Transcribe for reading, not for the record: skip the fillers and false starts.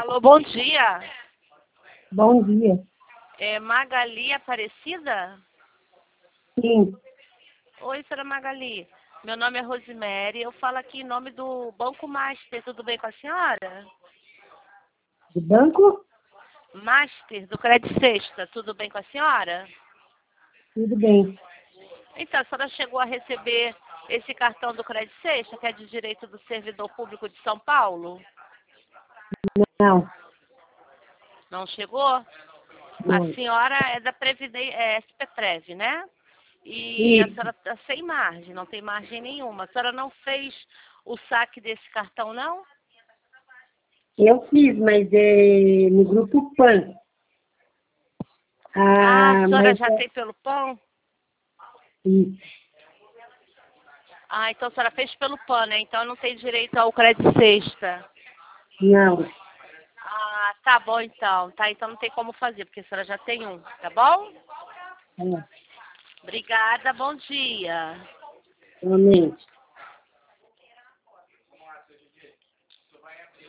Alô, bom dia. Bom dia. É Magali Aparecida? Sim. Oi, senhora Magali. Meu nome é Rosemary. Eu falo aqui em nome do Banco Master. Tudo bem com a senhora? Do banco? Master, do Crédito Sexta. Tudo bem com a senhora? Tudo bem. Então, a senhora chegou a receber esse cartão do Crédito Sexta, que é de direito do servidor público de São Paulo? Não. Não chegou? A Não. senhora é da SPPrev, né? E a Isso. senhora está sem margem, não tem margem nenhuma. A senhora não fez o saque desse cartão, não? Eu fiz, mas é no grupo PAN. A senhora Mas já é tem pelo pão? isso. Então a senhora fez pelo PAN, né? Então não tem direito ao crédito sexta. Não. Tá bom então. Tá, então não tem como fazer, porque a senhora já tem um, tá bom? É, Obrigada, bom dia. realmente.